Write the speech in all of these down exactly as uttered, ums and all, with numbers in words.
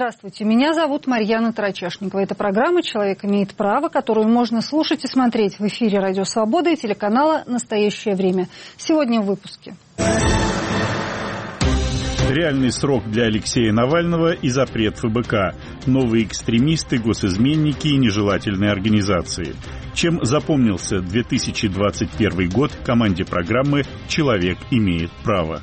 Здравствуйте, меня зовут Марьяна Тарачешникова. Это программа «Человек имеет право», которую можно слушать и смотреть в эфире «Радио Свобода» и телеканала «Настоящее время». Сегодня в выпуске. Реальный срок для Алексея Навального и запрет ФБК. Новые экстремисты, госизменники и нежелательные организации. Чем запомнился две тысячи двадцать первый год команде программы «Человек имеет право».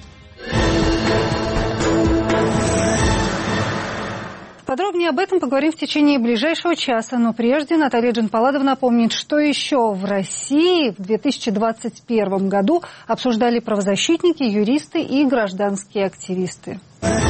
Подробнее об этом поговорим в течение ближайшего часа. Но прежде Наталья Джанпаладова напомнит, что еще в России в две тысячи двадцать первом году обсуждали правозащитники, юристы и гражданские активисты.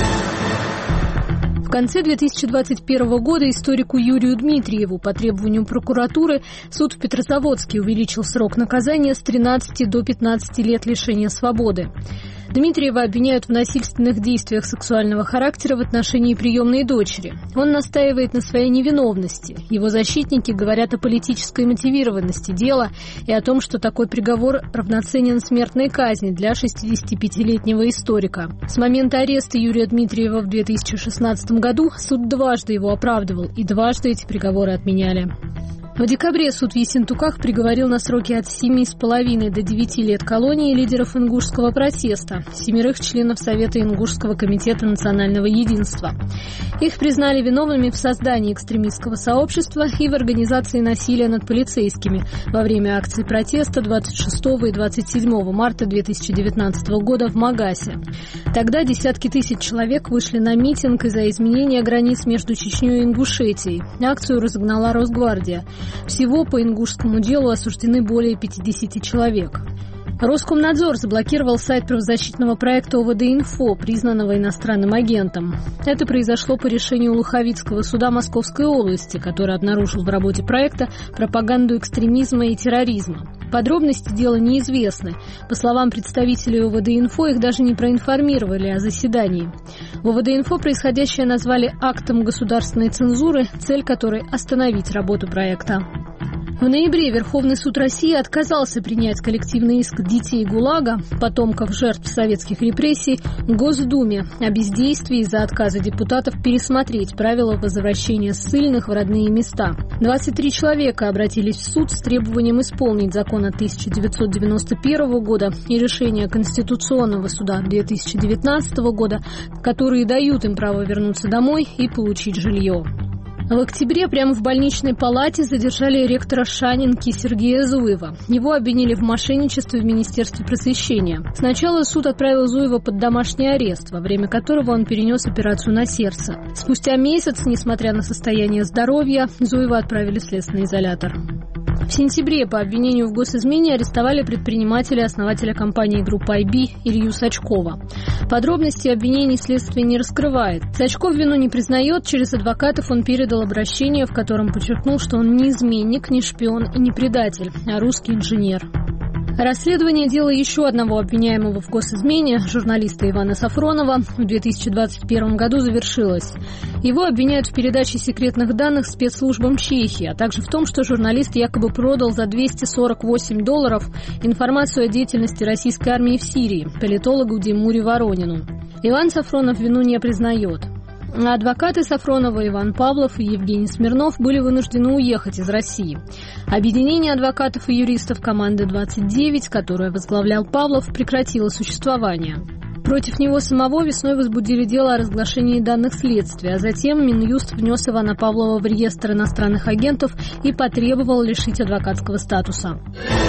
В конце две тысячи двадцать первого года историку Юрию Дмитриеву по требованию прокуратуры суд в Петрозаводске увеличил срок наказания с тринадцати до пятнадцати лет лишения свободы. Дмитриева обвиняют в насильственных действиях сексуального характера в отношении приемной дочери. Он настаивает на своей невиновности. Его защитники говорят о политической мотивированности дела и о том, что такой приговор равноценен смертной казни для шестидесятипятилетнего историка. С момента ареста Юрия Дмитриева в две тысячи шестнадцатом году суд дважды его оправдывал, и дважды эти приговоры отменяли. В декабре суд в Ессентуках приговорил на сроки от семи с половиной до девяти лет колонии лидеров ингушского протеста, семерых членов Совета Ингушского комитета национального единства. Их признали виновными в создании экстремистского сообщества и в организации насилия над полицейскими во время акций протеста двадцать шестого и двадцать седьмого марта две тысячи девятнадцатого года в Магасе. Тогда десятки тысяч человек вышли на митинг из-за изменения границ между Чечней и Ингушетией. Акцию разогнала Росгвардия. Всего по ингушскому делу осуждены более пятидесяти человек. Роскомнадзор заблокировал сайт правозащитного проекта ОВД-Инфо, признанного иностранным агентом. Это произошло по решению Луховицкого суда Московской области, который обнаружил в работе проекта пропаганду экстремизма и терроризма. Подробности дела неизвестны. По словам представителей ОВД-Инфо, их даже не проинформировали о заседании. В ОВД-Инфо происходящее назвали актом государственной цензуры, цель которой – остановить работу проекта. В ноябре Верховный суд России отказался принять коллективный иск детей ГУЛАГа, потомков жертв советских репрессий, Госдуме о бездействии из-за отказа депутатов пересмотреть правила возвращения ссыльных в родные места. двадцать три человека обратились в суд с требованием исполнить закон от тысяча девятьсот девяносто первого года и решение Конституционного суда две тысячи девятнадцатого года, которые дают им право вернуться домой и получить жилье. В октябре прямо в больничной палате задержали ректора Шанинки Сергея Зуева. Его обвинили в мошенничестве в Министерстве просвещения. Сначала суд отправил Зуева под домашний арест, во время которого он перенес операцию на сердце. Спустя месяц, несмотря на состояние здоровья, Зуева отправили в следственный изолятор. В сентябре по обвинению в госизмене арестовали предпринимателя и основателя компании группы ай би Илью Сачкова. Подробности обвинений следствие не раскрывает. Сачков вину не признает, через адвокатов он передал обращение, в котором подчеркнул, что он не изменник, не шпион и не предатель, а русский инженер. Расследование дела еще одного обвиняемого в госизмене, журналиста Ивана Сафронова, в две тысячи двадцать первом году завершилось. Его обвиняют в передаче секретных данных спецслужбам Чехии, а также в том, что журналист якобы продал за двести сорок восемь долларов информацию о деятельности российской армии в Сирии политологу Димуре Воронину. Иван Сафронов вину не признает. Адвокаты Сафронова Иван Павлов и Евгений Смирнов были вынуждены уехать из России. Объединение адвокатов и юристов команды двадцать девять, которое возглавлял Павлов, прекратило существование. Против него самого весной возбудили дело о разглашении данных следствия, а затем Минюст внес Ивана Павлова в реестр иностранных агентов и потребовал лишить адвокатского статуса.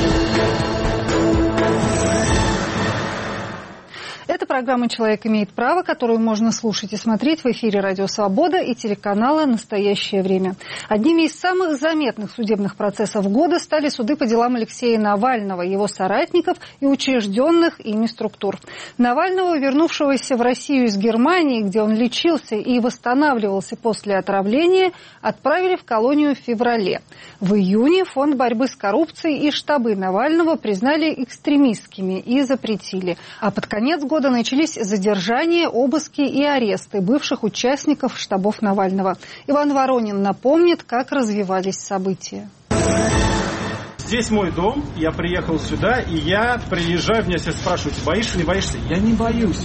Это программа «Человек имеет право», которую можно слушать и смотреть в эфире «Радио Свобода» и телеканала «Настоящее время». Одними из самых заметных судебных процессов года стали суды по делам Алексея Навального, его соратников и учрежденных ими структур. Навального, вернувшегося в Россию из Германии, где он лечился и восстанавливался после отравления, отправили в колонию в феврале. В июне Фонд борьбы с коррупцией и штабы Навального признали экстремистскими и запретили. А под конец года начались задержания, обыски и аресты бывших участников штабов Навального. Иван Воронин напомнит, как развивались события. Здесь мой дом, я приехал сюда, и я приезжаю, меня все спрашивают, боишься, не боишься? Я не боюсь.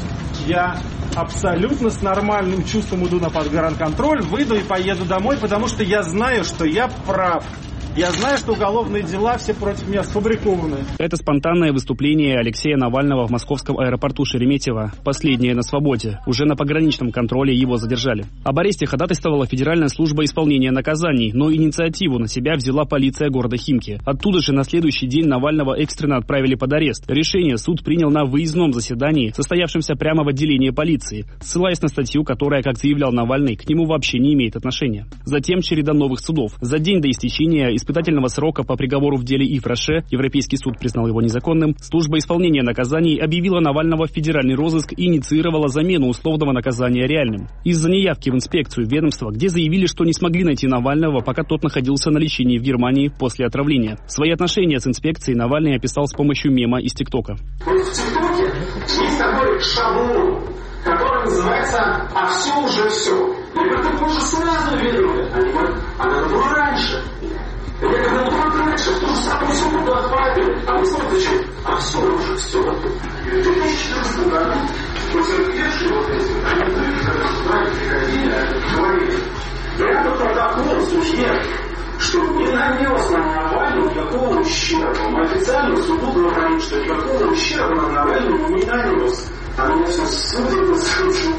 я абсолютно с нормальным чувством иду на подгранконтроль, выйду и поеду домой, потому что я знаю, что я прав. Я знаю, что уголовные дела все против меня сфабрикованы. Это спонтанное выступление Алексея Навального в московском аэропорту Шереметьево. Последнее на свободе. Уже на пограничном контроле его задержали. Об аресте ходатайствовала Федеральная служба исполнения наказаний, но инициативу на себя взяла полиция города Химки. Оттуда же на следующий день Навального экстренно отправили под арест. Решение суд принял на выездном заседании, состоявшемся прямо в отделении полиции, ссылаясь на статью, которая, как заявлял Навальный, к нему вообще не имеет отношения. Затем череда новых судов. За день до истечения испытательного срока по приговору в деле Ив Роше, Европейский суд признал его незаконным, служба исполнения наказаний объявила Навального в федеральный розыск и инициировала замену условного наказания реальным. Из-за неявки в инспекцию ведомства, где заявили, что не смогли найти Навального, пока тот находился на лечении в Германии после отравления. Свои отношения с инспекцией Навальный описал с помощью мема из ТикТока. В ТикТоке есть такой шаблон, который называется «А все уже все». Я говорю, так мы же сразу видели. Они говорят, а надо было раньше. Я говорю, ну как раньше, в ту же самую секунду отправили. А вы смотрите, а все уже все. В две тысячи четырнадцатом году потерпевшие вот эти, они когда сюда приходили, говорили, прямо протокол судья, что не нанес на Навального никакого ущерба. Мы официально суду говорим, что никакого ущерба на Навального не нанес. А меня все судят и судят.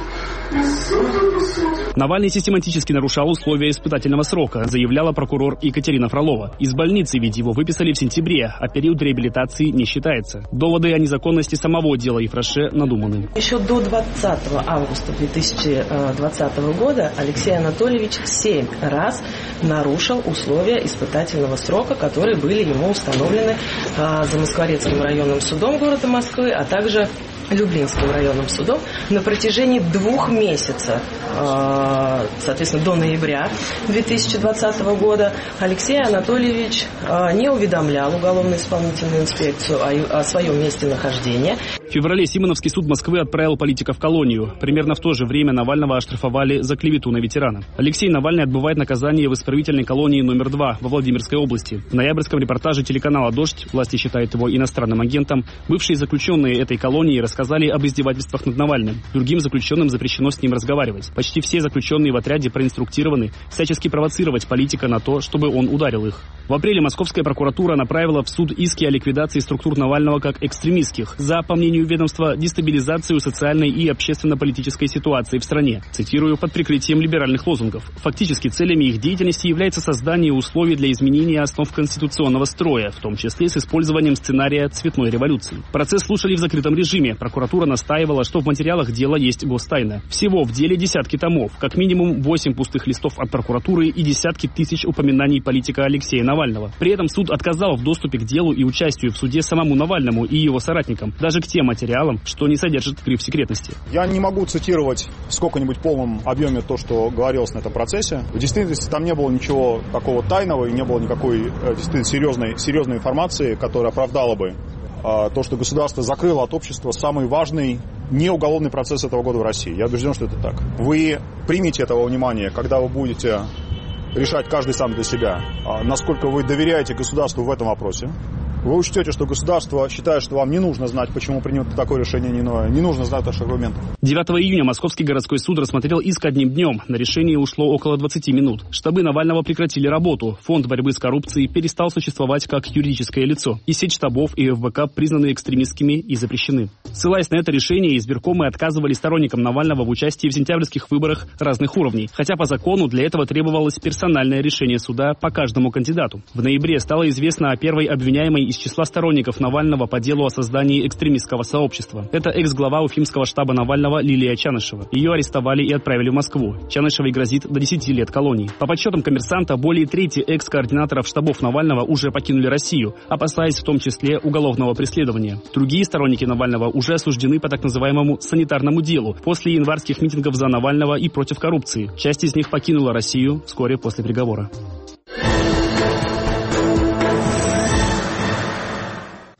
Навальный систематически нарушал условия испытательного срока, заявляла прокурор Екатерина Фролова. Из больницы ведь его выписали в сентябре, а период реабилитации не считается. Доводы о незаконности самого дела Ив Роше надуманы. Еще до двадцатого августа две тысячи двадцатого года Алексей Анатольевич семь раз нарушил условия испытательного срока, которые были ему установлены а, Замоскворецким районным судом города Москвы, а также Люблинским районным судом на протяжении двух месяцев, соответственно, до ноября две тысячи двадцатого года, Алексей Анатольевич не уведомлял уголовно-исполнительную инспекцию о своем месте нахождения. В феврале Симоновский суд Москвы отправил политика в колонию. Примерно в то же время Навального оштрафовали за клевету на ветерана. Алексей Навальный отбывает наказание в исправительной колонии номер два во Владимирской области. В ноябрьском репортаже телеканала «Дождь», власти считают его иностранным агентом, бывшие заключенные этой колонии рассказали об издевательствах над Навальным. Другим заключенным запрещено с ним разговаривать. Почти все заключенные в отряде проинструктированы всячески провоцировать политика на то, чтобы он ударил их. В апреле московская прокуратура направила в суд иски о ликвидации структур Навального как экстремистских за, по мнению ведомства, дестабилизацию социальной и общественно-политической ситуации в стране. Цитирую, под прикрытием либеральных лозунгов. Фактически целями их деятельности является создание условий для изменения основ конституционного строя, в том числе с использованием сценария цветной революции. Процесс слушали в закрытом режиме. Прокуратура настаивала, что в материалах дела есть гостайна. Всего в деле десятки томов, как минимум восемь пустых листов от прокуратуры и десятки тысяч упоминаний политика Алексея Навального. При этом суд отказал в доступе к делу и участию в суде самому Навальному и его соратникам, даже к тем материалам, что не содержит гриф секретности. Я не могу цитировать в сколько-нибудь полном объеме то, что говорилось на этом процессе. В действительности там не было ничего такого тайного и не было никакой действительно серьезной, серьезной информации, которая оправдала бы то, что государство закрыло от общества самый важный неуголовный процесс этого года в России. Я убежден, что это так. Вы примите этого внимания, когда вы будете решать каждый сам для себя, насколько вы доверяете государству в этом вопросе. Вы учтете, что государство считает, что вам не нужно знать, почему принято такое решение, не иное. Не нужно знать ваших аргументов. девятого июня Московский городской суд рассмотрел иск одним днем. На решение ушло около двадцати минут. Штабы Навального прекратили работу. Фонд борьбы с коррупцией перестал существовать как юридическое лицо. И сеть штабов и эф бэ ка признаны экстремистскими и запрещены. Ссылаясь на это решение, избиркомы отказывали сторонникам Навального в участии в сентябрьских выборах разных уровней. Хотя по закону для этого требовалось персональное решение суда по каждому кандидату. В ноябре стало известно о первой обвиняемой из числа сторонников Навального по делу о создании экстремистского сообщества. Это экс-глава уфимского штаба Навального Лилия Чанышева. Ее арестовали и отправили в Москву. Чанышевой грозит до десяти лет колонии. По подсчетам «Коммерсанта», более трети экс-координаторов штабов Навального уже покинули Россию, опасаясь в том числе уголовного преследования. Другие сторонники Навального уже осуждены по так называемому санитарному делу после январских митингов за Навального и против коррупции. Часть из них покинула Россию вскоре после приговора.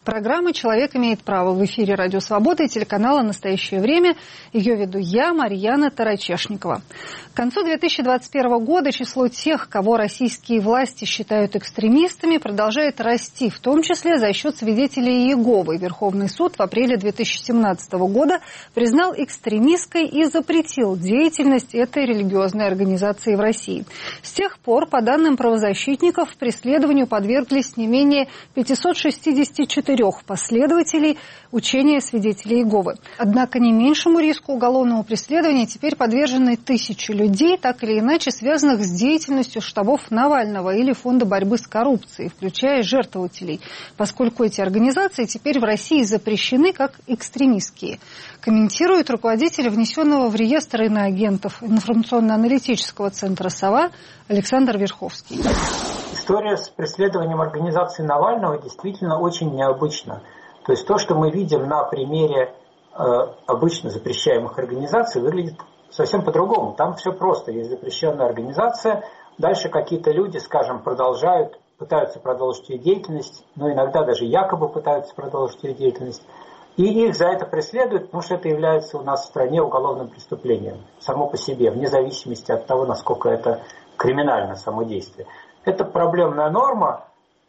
Программа «Человек имеет право» в эфире «Радио Свобода» и телеканала «Настоящее время». Ее веду я, Марьяна Тарачешникова. К концу две тысячи двадцать первого года число тех, кого российские власти считают экстремистами, продолжает расти, в том числе за счет свидетелей Иеговы. Верховный суд в апреле две тысячи семнадцатого года признал экстремистской и запретил деятельность этой религиозной организации в России. С тех пор, по данным правозащитников, преследованию подверглись не менее пятьсот шестьдесят четыре последователей учения свидетелей Иеговы. Однако не меньшему риску уголовного преследования теперь подвержены тысячи людей, так или иначе связанных с деятельностью штабов Навального или Фонда борьбы с коррупцией, включая жертвователей, поскольку эти организации теперь в России запрещены как экстремистские. Комментирует руководитель внесенного в реестр иноагентов информационно-аналитического центра «Сова» Александр Верховский. История с преследованием организации Навального действительно очень необычна. То есть то, что мы видим на примере э, обычно запрещаемых организаций, выглядит совсем по-другому. Там все просто. Есть запрещенная организация, дальше какие-то люди, скажем, продолжают, пытаются продолжить ее деятельность, но иногда даже якобы пытаются продолжить ее деятельность. И их за это преследуют, потому что это является у нас в стране уголовным преступлением само по себе, вне зависимости от того, насколько это криминально само действие. Это проблемная норма,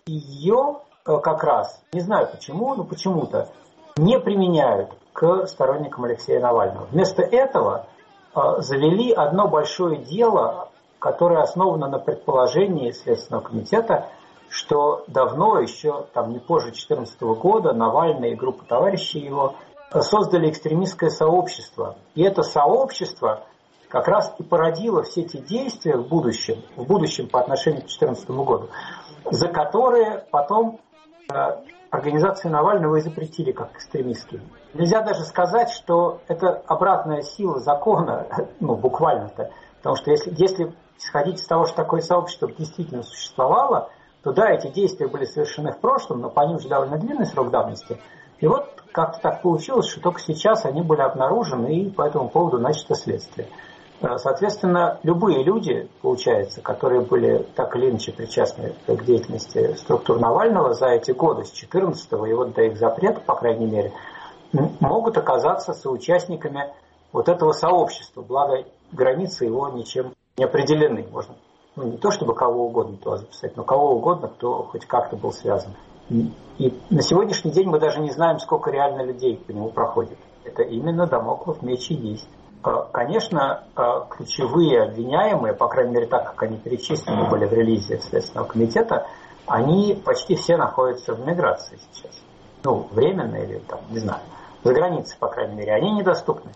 ее как раз, не знаю почему, но почему-то не применяют к сторонникам Алексея Навального. Вместо этого завели одно большое дело, которое основано на предположении Следственного комитета, что давно, еще там не позже две тысячи четырнадцатого года, Навальный и группа товарищей его создали экстремистское сообщество. И это сообщество как раз и породило все те действия в будущем, в будущем по отношению к две тысячи четырнадцатому году, за которые потом э, организации Навального и запретили как экстремистские. Нельзя даже сказать, что это обратная сила закона, ну буквально-то, потому что если, если исходить из того, что такое сообщество действительно существовало, то да, эти действия были совершены в прошлом, но по ним же довольно длинный срок давности. И вот как-то так получилось, что только сейчас они были обнаружены, и по этому поводу начато следствие. Соответственно, любые люди, получается, которые были так или иначе причастны к деятельности структур Навального за эти годы, с две тысячи четырнадцатого и вот до их запрета, по крайней мере, могут оказаться соучастниками вот этого сообщества, благо границы его ничем не определены. Можно, ну, не то чтобы кого угодно туда записать, но кого угодно, кто хоть как-то был связан. И, и на сегодняшний день мы даже не знаем, сколько реально людей по нему проходит. Это именно дамоклов меч и есть. Конечно, ключевые обвиняемые, по крайней мере так, как они перечислены были в релизе Следственного комитета, они почти все находятся в миграции сейчас. Ну, временно или там, не знаю, за границей, по крайней мере, они недоступны.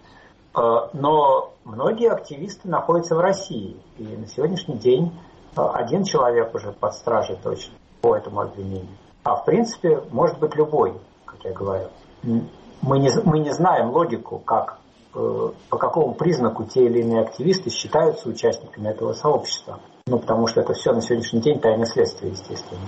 Но многие активисты находятся в России. И на сегодняшний день один человек уже под стражей точно по этому обвинению. А в принципе, может быть любой, как я говорю. Мы не, мы не знаем логику, как, по какому признаку те или иные активисты считаются участниками этого сообщества. Ну, потому что это все на сегодняшний день тайное следствие, естественно.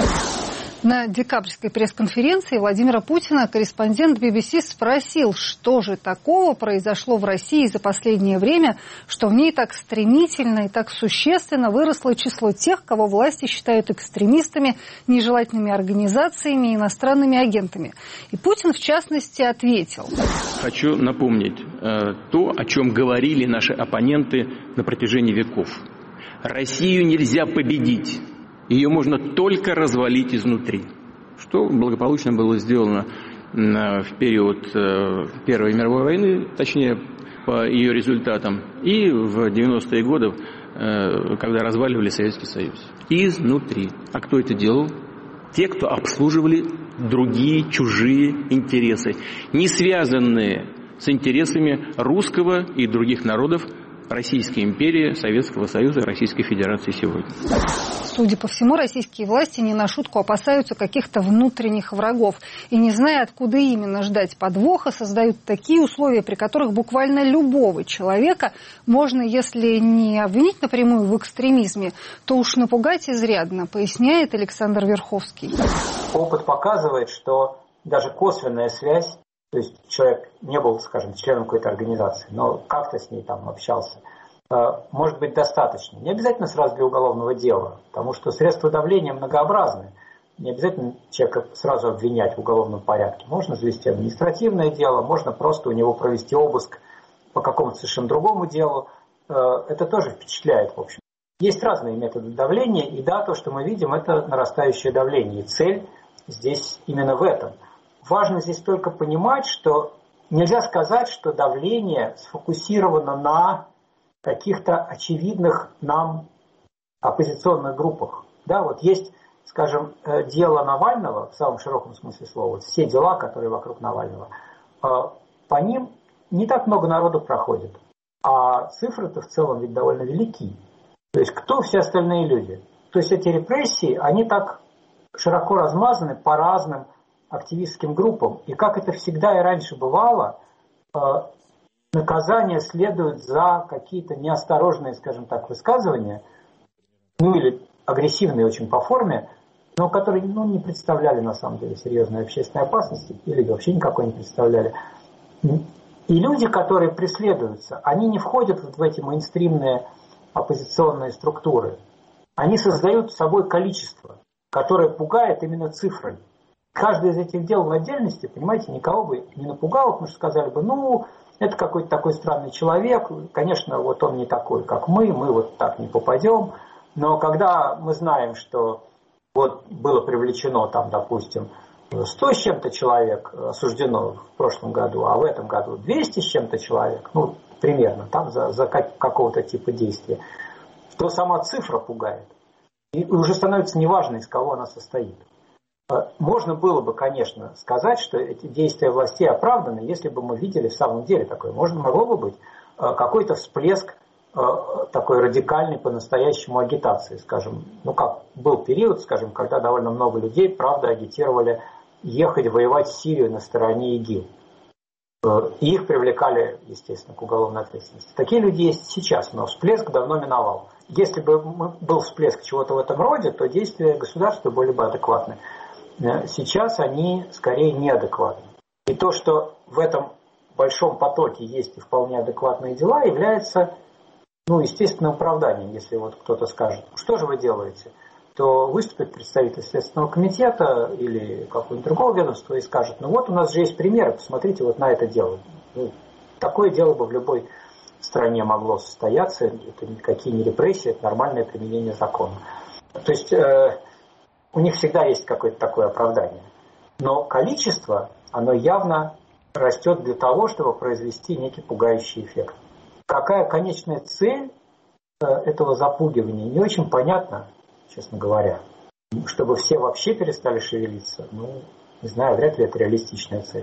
На декабрьской пресс-конференции Владимира Путина корреспондент би би си спросил, что же такого произошло в России за последнее время, что в ней так стремительно и так существенно выросло число тех, кого власти считают экстремистами, нежелательными организациями и иностранными агентами. И Путин, в частности, ответил. Хочу напомнить э, то, о чем говорили наши оппоненты на протяжении веков. Россию нельзя победить. Ее можно только развалить изнутри, что благополучно было сделано в период Первой мировой войны, точнее, по ее результатам, и в девяностые годы, когда разваливали Советский Союз. Изнутри. А кто это делал? Те, кто обслуживали другие чужие интересы, не связанные с интересами русского и других народов Российской империи, Советского Союза и Российской Федерации сегодня. Судя по всему, российские власти не на шутку опасаются каких-то внутренних врагов. И, не зная, откуда именно ждать подвоха, создают такие условия, при которых буквально любого человека можно, если не обвинить напрямую в экстремизме, то уж напугать изрядно, поясняет Александр Верховский. Опыт показывает, что даже косвенная связь, то есть человек не был, скажем, членом какой-то организации, но как-то с ней там общался, может быть достаточно. Не обязательно сразу для уголовного дела, потому что средства давления многообразны. не обязательно человека сразу обвинять в уголовном порядке. Можно завести административное дело, можно просто у него провести обыск по какому-то совершенно другому делу. Это тоже впечатляет, в общем. Есть разные методы давления, и да, то, что мы видим, это нарастающее давление. И цель здесь именно в этом. Важно здесь только понимать, что нельзя сказать, что давление сфокусировано на каких-то очевидных нам оппозиционных группах. Да, вот есть, скажем, дело Навального, в самом широком смысле слова, вот все дела, которые вокруг Навального, по ним не так много народу проходит. А цифры-то в целом ведь довольно велики. То есть кто все остальные люди? То есть эти репрессии, они так широко размазаны по разным активистским группам. И как это всегда и раньше бывало, наказание следует за какие-то неосторожные, скажем так, высказывания, ну или агрессивные очень по форме, но которые ну, не представляли на самом деле серьезной общественной опасности или вообще никакой не представляли. И люди, которые преследуются, они не входят вот в эти мейнстримные оппозиционные структуры. Они создают собой количество, которое пугает именно цифрой. Каждое из этих дел в отдельности, понимаете, никого бы не напугало, потому что сказали бы, ну, это какой-то такой странный человек, конечно, вот он не такой, как мы, мы вот так не попадем. Но когда мы знаем, что вот было привлечено там, допустим, сто с чем-то человек осуждено в прошлом году, а в этом году двести с чем-то человек, ну, примерно, там за, за как, какого-то типа действия, то сама цифра пугает. И уже становится неважно, из кого она состоит. Можно было бы, конечно, сказать, что эти действия властей оправданы, если бы мы видели в самом деле такое. Можно могло бы быть какой-то всплеск такой радикальной по-настоящему агитации, скажем. Ну как, был период, скажем, когда довольно много людей, правда, агитировали ехать воевать в Сирию на стороне ИГИЛ. И их привлекали, естественно, к уголовной ответственности. Такие люди есть сейчас, но всплеск давно миновал. Если бы был всплеск чего-то в этом роде, то действия государства были бы адекватны. Сейчас они скорее неадекватны. И то, что в этом большом потоке есть и вполне адекватные дела, является, ну, естественным оправданием. Если вот кто-то скажет, что же вы делаете, то выступит представитель Следственного комитета или какого-нибудь другого ведомства и скажет, ну вот у нас же есть примеры, посмотрите вот на это дело. Ну, такое дело бы в любой стране могло состояться, это никакие не репрессии, это нормальное применение закона. То есть э, у них всегда есть какое-то такое оправдание. Но количество, оно явно растет для того, чтобы произвести некий пугающий эффект. Какая конечная цель э, этого запугивания, не очень понятно, честно говоря. Чтобы все вообще перестали шевелиться, ну, не знаю, вряд ли это реалистичная цель.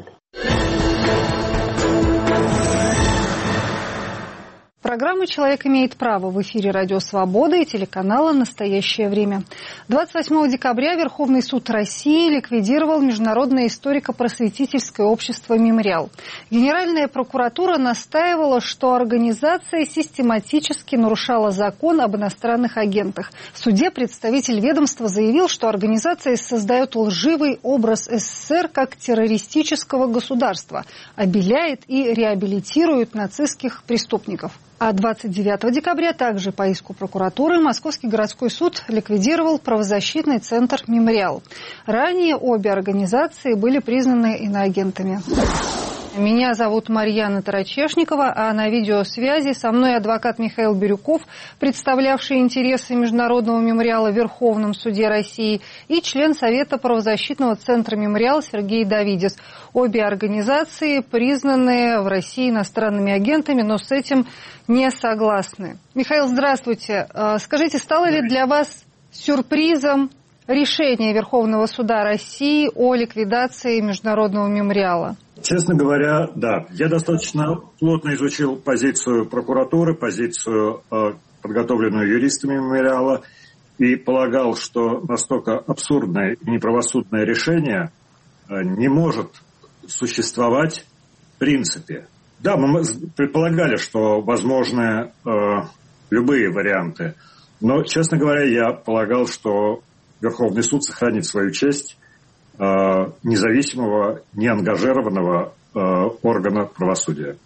Программа «Человек имеет право» в эфире «Радио Свобода» и телеканала «Настоящее время». двадцать восьмого декабря Верховный суд России ликвидировал Международное историко-просветительское общество «Мемориал». Генеральная прокуратура настаивала, что организация систематически нарушала закон об иностранных агентах. В суде представитель ведомства заявил, что организация создает лживый образ СССР как террористического государства, обеляет и реабилитирует нацистских преступников. А двадцать девятого декабря также по иску прокуратуры Московский городской суд ликвидировал правозащитный центр «Мемориал». Ранее обе организации были признаны иноагентами. Меня зовут Марьяна Тарачешникова, а на видеосвязи со мной адвокат Михаил Бирюков, представлявший интересы Международного мемориала в Верховном суде России, и член Совета правозащитного центра «Мемориал» Сергей Давидис. Обе организации признаны в России иностранными агентами, но с этим не согласны. Михаил, здравствуйте. Скажите, стало ли для вас сюрпризом решение Верховного суда России о ликвидации Международного мемориала? Честно говоря, да. Я достаточно плотно изучил позицию прокуратуры, позицию, э, подготовленную юристами мемориала, и полагал, что настолько абсурдное и неправосудное решение э, не может существовать в принципе. Да, мы предполагали, что возможны э, любые варианты, но, честно говоря, я полагал, что Верховный суд сохранит свою честь независимого, неангажированного э, органа правосудия.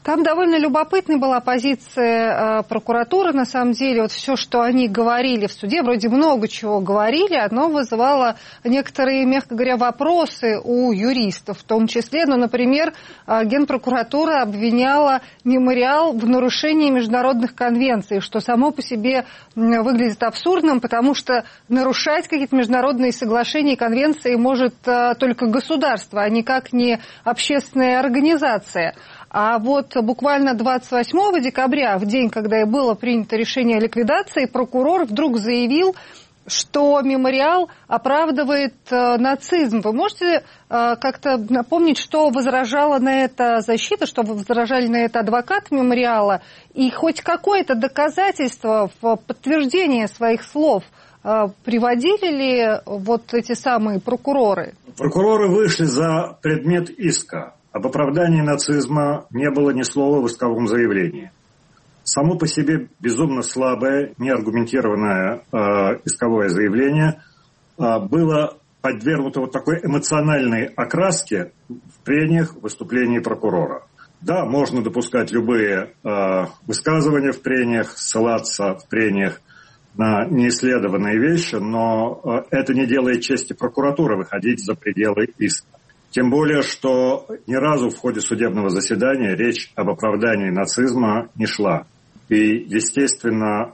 Там довольно любопытной была позиция э, прокуратуры, на самом деле. Вот все, что они говорили в суде, вроде много чего говорили, оно вызывало некоторые, мягко говоря, вопросы у юристов в том числе. Ну, например, э, Генпрокуратура обвиняла «Мемориал» в нарушении международных конвенций, что само по себе выглядит абсурдным, потому что нарушать какие-то международные соглашения и конвенции может э, только государство, а никак не общественная организация. А вот буквально двадцать восьмого декабря, в день, когда и было принято решение о ликвидации, прокурор вдруг заявил, что «Мемориал» оправдывает э, нацизм. Вы можете э, как-то напомнить, что возражала на это защита, что возражали на это адвокат «Мемориала», и хоть какое-то доказательство в подтверждение своих слов э, приводили ли вот эти самые прокуроры? Прокуроры вышли за предмет иска. Об оправдании нацизма не было ни слова в исковом заявлении. Само по себе безумно слабое, неаргументированное э, исковое заявление э, было подвергнуто вот такой эмоциональной окраске в прениях выступлений прокурора. Да, можно допускать любые э, высказывания в прениях, ссылаться в прениях на неисследованные вещи, но э, это не делает чести прокуратуры выходить за пределы иска. Тем более, что ни разу в ходе судебного заседания речь об оправдании нацизма не шла. И, естественно,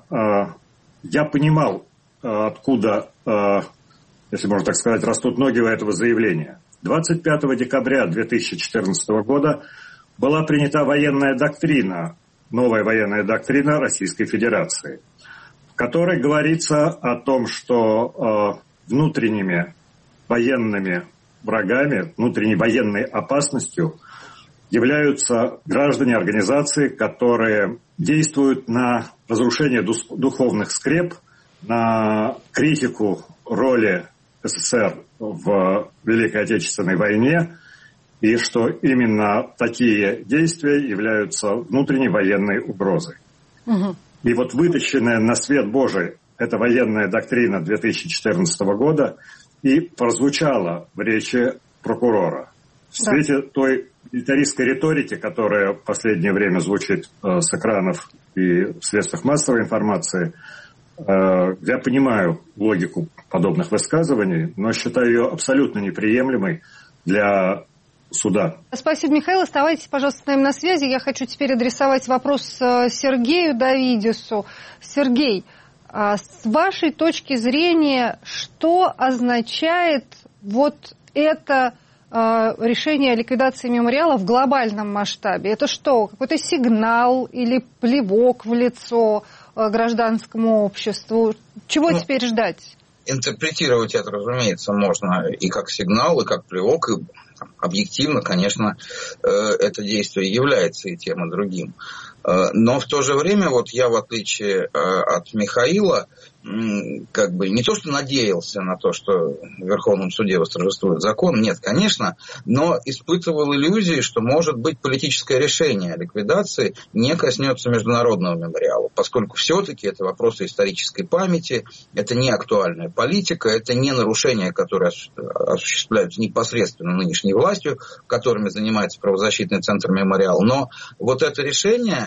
я понимал, откуда, если можно так сказать, растут ноги у этого заявления. двадцать пятого декабря две тысячи четырнадцатого года была принята военная доктрина, новая военная доктрина Российской Федерации, в которой говорится о том, что внутренними военными врагами, внутренней военной опасностью являются граждане организации, которые действуют на разрушение духовных скреп, на критику роли СССР в Великой Отечественной войне, и что именно такие действия являются внутренней военной угрозой. Угу. И вот вытащенная на свет Божий эта военная доктрина две тысячи четырнадцатого года и прозвучала в речи прокурора. В свете да. той милитаристской риторики, которая в последнее время звучит э, с экранов и в средствах массовой информации, э, я понимаю логику подобных высказываний, но считаю ее абсолютно неприемлемой для суда. Спасибо, Михаил. Оставайтесь, пожалуйста, с нами на связи. Я хочу теперь адресовать вопрос Сергею Давидису. Сергей, с вашей точки зрения, что означает вот это э, решение о ликвидации мемориала в глобальном масштабе? Это что, какой-то сигнал или плевок в лицо э, гражданскому обществу? Чего ну, теперь ждать? Интерпретировать это, разумеется, можно и как сигнал, и как плевок, и там, объективно, конечно, э, это действие является и тем, и другим. Но в то же время, вот я, в отличие от Михаила, как бы не то, что надеялся на то, что в Верховном суде восторжествует закон, нет, конечно, но испытывал иллюзии, что может быть политическое решение о ликвидации не коснется международного мемориала, поскольку все-таки это вопросы исторической памяти, это не актуальная политика, это не нарушения, которые осуществляются непосредственно нынешней властью, которыми занимается правозащитный центр «Мемориал», но вот это решение...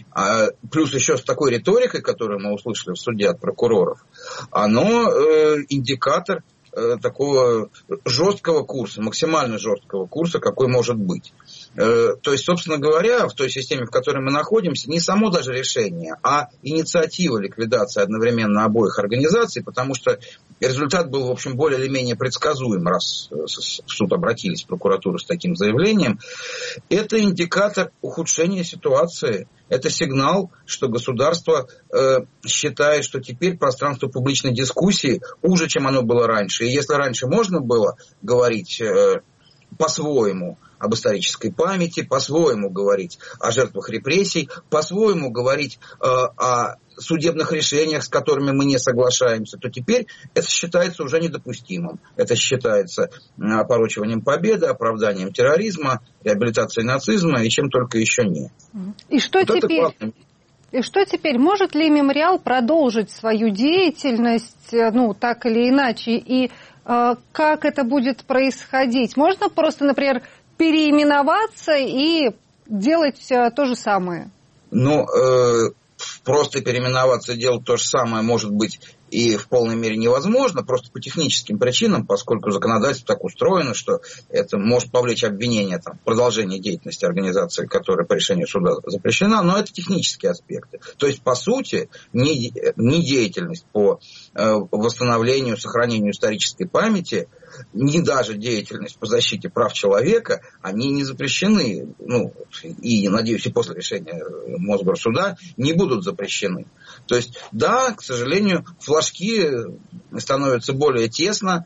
плюс еще с такой риторикой, которую мы услышали в суде от прокуроров, оно э, индикатор э, такого жесткого курса, максимально жесткого курса, какой может быть. Э, то есть, собственно говоря, в той системе, в которой мы находимся, не само даже решение, а инициатива ликвидации одновременно обоих организаций, потому что результат был, в общем, более или менее предсказуем, раз в суд обратились в прокуратуру с таким заявлением. Это индикатор ухудшения ситуации. Это сигнал, что государство э, считает, что теперь пространство публичной дискуссии хуже, чем оно было раньше. И если раньше можно было говорить э, по-своему об исторической памяти, по-своему говорить о жертвах репрессий, по-своему говорить э, о судебных решениях, с которыми мы не соглашаемся, то теперь это считается уже недопустимым. Это считается опорочиванием победы, оправданием терроризма, реабилитацией нацизма и чем только еще не. И что вот теперь? И что теперь? Может ли мемориал продолжить свою деятельность, ну, так или иначе? И э, как это будет происходить? Можно просто, например, переименоваться и делать то же самое? Ну, э, просто переименоваться и делать то же самое может быть и в полной мере невозможно, просто по техническим причинам, поскольку законодательство так устроено, что это может повлечь обвинение там, в продолжении деятельности организации, которая по решению суда запрещена, но это технические аспекты. То есть, по сути, не, не деятельность по э, восстановлению, сохранению исторической памяти, ни даже деятельность по защите прав человека, они не запрещены. Ну, и, надеюсь, и после решения Мосгорсуда не будут запрещены. То есть, да, к сожалению, флажки становятся более тесно.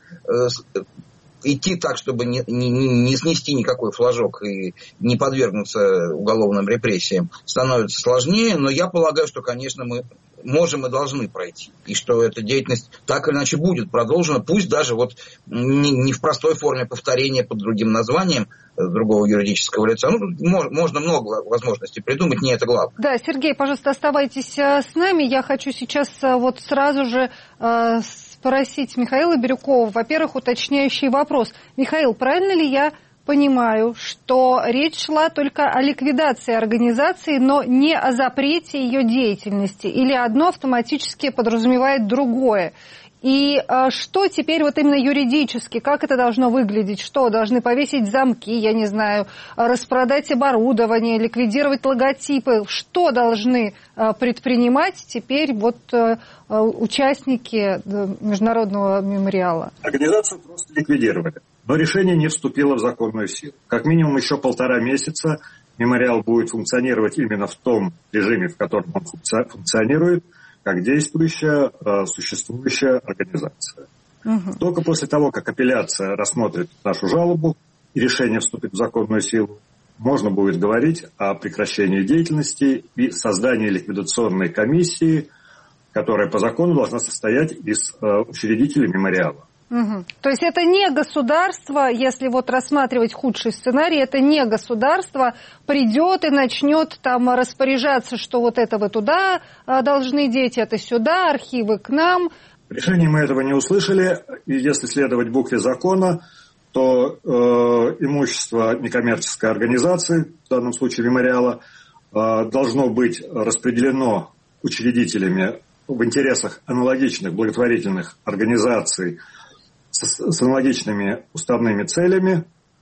Идти так, чтобы не, не, не снести никакой флажок и не подвергнуться уголовным репрессиям, становится сложнее. Но я полагаю, что, конечно, мы можем и должны пройти. И что эта деятельность так или иначе будет продолжена, пусть даже вот не, не в простой форме повторения под другим названием другого юридического лица. Ну, можно много возможностей придумать, не это главное. Да, Сергей, пожалуйста, оставайтесь с нами. Я хочу сейчас вот сразу же э, спросить Михаила Бирюкова, во-первых, уточняющий вопрос. Михаил, правильно ли я понимаю, что речь шла только о ликвидации организации, но не о запрете ее деятельности? Или одно автоматически подразумевает другое? И а, что теперь вот именно юридически, как это должно выглядеть? Что, должны повесить замки, я не знаю, распродать оборудование, ликвидировать логотипы? Что должны а, предпринимать теперь вот а, участники а, Международного мемориала? Организацию просто ликвидировали, но решение не вступило в законную силу. Как минимум еще полтора месяца мемориал будет функционировать именно в том режиме, в котором он функционирует, как действующая, существующая организация. Угу. Только после того, как апелляция рассмотрит нашу жалобу и решение вступит в законную силу, можно будет говорить о прекращении деятельности и создании ликвидационной комиссии, которая по закону должна состоять из учредителей мемориала. Угу. То есть это не государство, если вот рассматривать худший сценарий, это не государство придет и начнет там распоряжаться, что вот это вы туда должны деть, это сюда, архивы к нам. Решение мы этого не услышали, и если следовать букве закона, то э, имущество некоммерческой организации, в данном случае мемориала, э, должно быть распределено учредителями в интересах аналогичных благотворительных организаций с аналогичными уставными целями,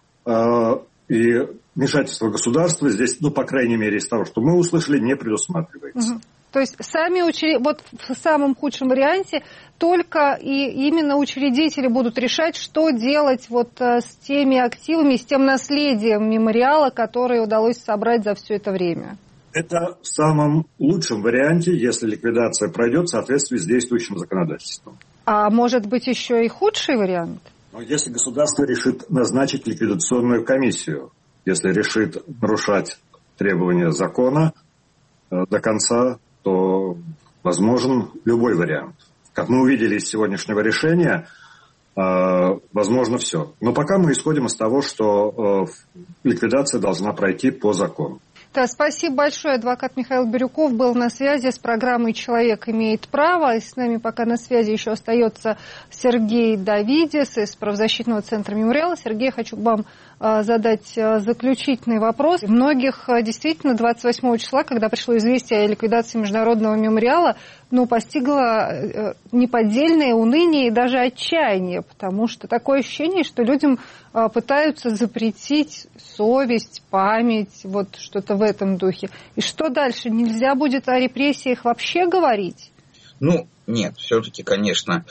и вмешательство государства здесь, ну, по крайней мере, из того, что мы услышали, не предусматривается. Угу. То есть сами учред... вот в самом худшем варианте только и именно учредители будут решать, что делать вот с теми активами, с тем наследием мемориала, которое удалось собрать за все это время. Это в самом лучшем варианте, если ликвидация пройдет в соответствии с действующим законодательством. А может быть еще и худший вариант? Но если государство решит назначить ликвидационную комиссию, если решит нарушать требования закона э, до конца, то возможен любой вариант. Как мы увидели из сегодняшнего решения, э, возможно все. Но пока мы исходим из того, что э, ликвидация должна пройти по закону. Да, спасибо большое. Адвокат Михаил Бирюков был на связи с программой «Человек имеет право». И с нами пока на связи еще остается Сергей Давидис из правозащитного центра «Мемориал». Сергей, хочу вам задать заключительный вопрос. Многих действительно двадцать восьмого числа, когда пришло известие о ликвидации Международного мемориала, ну, постигло неподдельное уныние и даже отчаяние, потому что такое ощущение, что людям пытаются запретить совесть, память, вот что-то в этом духе. И что дальше? Нельзя будет о репрессиях вообще говорить? Ну, нет, все-таки, конечно,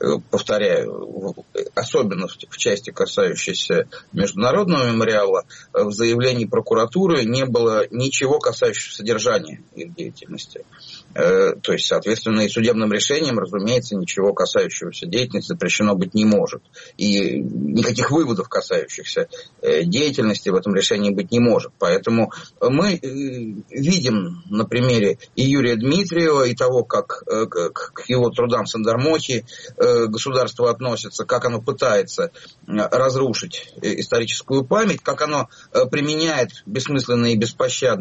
повторяю, особенно в части, касающейся Международного мемориала, в заявлении прокуратуры не было ничего, касающегося содержания их деятельности. То есть, соответственно, и судебным решением, разумеется, ничего, касающегося деятельности, запрещено быть не может. И никаких выводов, касающихся деятельности, в этом решении быть не может. Поэтому мы видим на примере и Юрия Дмитриева, и того, как к его трудам Сандармохи государство относится, как оно пытается разрушить историческую память, как оно применяет бессмысленно и беспощадно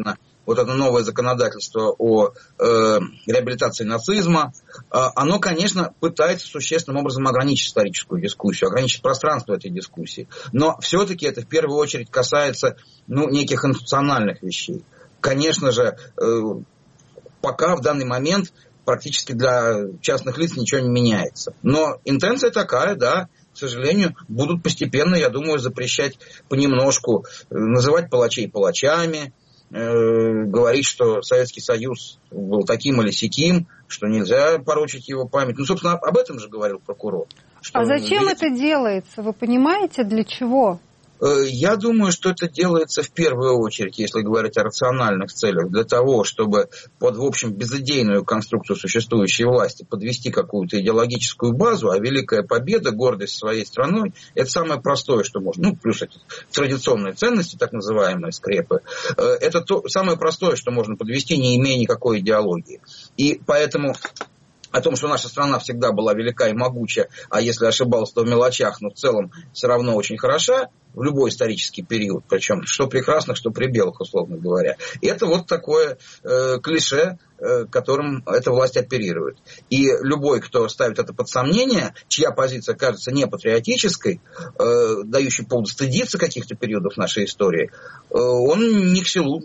вот это новое законодательство о э, реабилитации нацизма, э, оно, конечно, пытается существенным образом ограничить историческую дискуссию, ограничить пространство этой дискуссии. Но все-таки это в первую очередь касается ну, неких институциональных вещей. Конечно же, э, пока в данный момент практически для частных лиц ничего не меняется. Но интенция такая, да, к сожалению, будут постепенно, я думаю, запрещать понемножку, называть палачей палачами, э, говорить, что Советский Союз был таким или сяким, что нельзя порочить его память. Ну, собственно, об этом же говорил прокурор. Что, а зачем видите, это делается? Вы понимаете, для чего? Я думаю, что это делается в первую очередь, если говорить о рациональных целях, для того, чтобы под, в общем, безыдейную конструкцию существующей власти подвести какую-то идеологическую базу, а Великая Победа, гордость своей страной, это самое простое, что можно. Ну, плюс эти традиционные ценности, так называемые скрепы, это то самое простое, что можно подвести, не имея никакой идеологии. И поэтому о том, что наша страна всегда была велика и могуча, а если ошибалась, то в мелочах, но в целом все равно очень хороша, в любой исторический период, причем что при красных, что при белых, условно говоря. И это вот такое э, клише, э, которым эта власть оперирует. И любой, кто ставит это под сомнение, чья позиция кажется непатриотической, э, дающей повод стыдиться каких-то периодов нашей истории, э, он ни к селу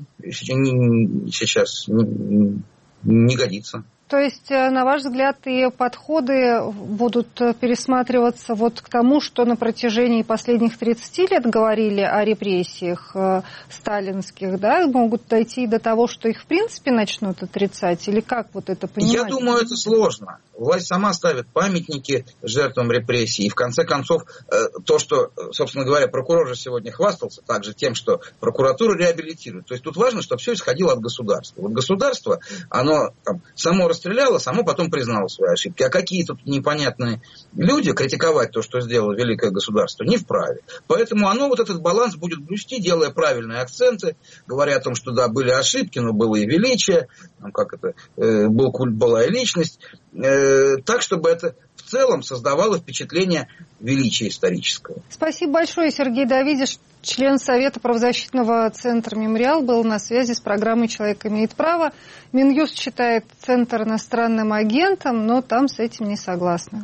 сейчас не, не годится. То есть, на ваш взгляд, и подходы будут пересматриваться вот к тому, что на протяжении последних тридцати лет говорили о репрессиях э, сталинских, да, могут дойти до того, что их в принципе начнут отрицать? Или как вот это понимать? Я думаю, это сложно. Власть сама ставит памятники жертвам репрессий. И в конце концов, э, то, что, собственно говоря, прокурор же сегодня хвастался также тем, что прокуратура реабилитирует. То есть тут важно, чтобы все исходило от государства. Вот государство, оно там, само расстреляло, само потом признало свои ошибки. А какие тут непонятные люди критиковать то, что сделало великое государство, не вправе. Поэтому оно вот этот баланс будет блюсти, делая правильные акценты, говоря о том, что да, были ошибки, но было и величие, как это, э, был культ, была и личность. Э, так, чтобы это в целом создавало впечатление величия исторического. Спасибо большое, Сергей Давидиш, член Совета правозащитного центра «Мемориал», был на связи с программой «Человек имеет право». Минюст считает центр иностранным агентом, но там с этим не согласны.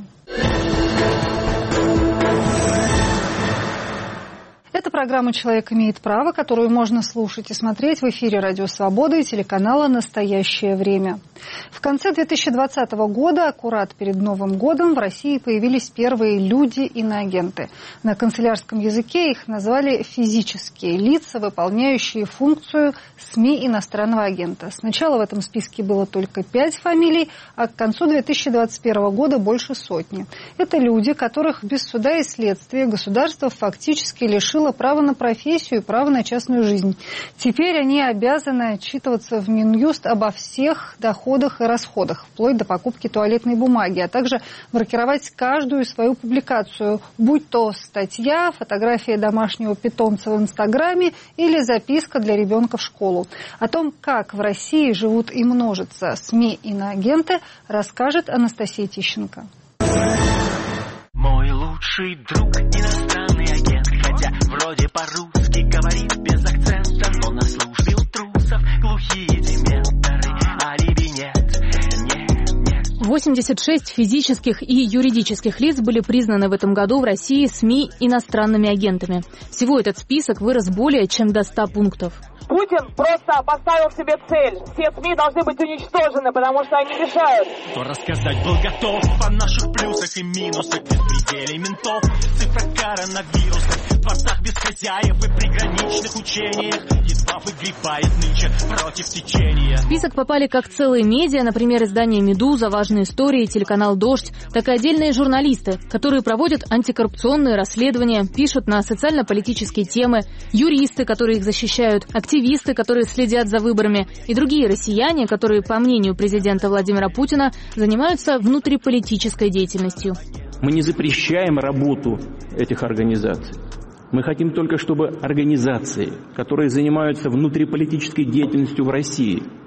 Это программа «Человек имеет право», которую можно слушать и смотреть в эфире «Радио Свобода» и телеканала «Настоящее время». В конце две тысячи двадцатого года, аккурат перед Новым годом, в России появились первые люди-иноагенты. На канцелярском языке их назвали физические лица, выполняющие функцию СМИ иностранного агента. Сначала в этом списке было только пять фамилий, а к концу две тысячи двадцать первого года больше сотни. Это люди, которых без суда и следствия государство фактически лишило права на профессию и право на частную жизнь. Теперь они обязаны отчитываться в Минюст обо всех доходах и расходах, вплоть до покупки туалетной бумаги, а также маркировать каждую свою публикацию, будь то статья, фотография домашнего питомца в Инстаграме или записка для ребенка в школу. О том, как в России живут и множатся СМИ-иноагенты, расскажет Анастасия Тищенко. Мой лучший друг иностранный агент, хотя вроде по-русски говорит без акцента, но на службе у трусов глухие дементоры, алиби нет, нет, нет. восемьдесят шесть физических и юридических лиц были признаны в этом году в России СМИ иностранными агентами. Всего этот список вырос более чем до ста пунктов. Путин просто поставил себе цель. Все СМИ должны быть уничтожены, потому что они мешают. Кто рассказать был готов о наших плюсах и минусах, беспределе ментов, цифрах коронавируса, в дворцах без хозяев и приграничных учениях, едва выгребает нынче против течения. В список попали как целые медиа, например, издание «Медуза», «Важные истории», телеканал «Дождь», так и отдельные журналисты, которые проводят антикоррупционные расследования, пишут на социально-политические темы, юристы, которые их защищают, активисты, активисты, которые следят за выборами, и другие россияне, которые, по мнению президента Владимира Путина, занимаются внутриполитической деятельностью. Мы не запрещаем работу этих организаций. Мы хотим только, чтобы организации, которые занимаются внутриполитической деятельностью в России,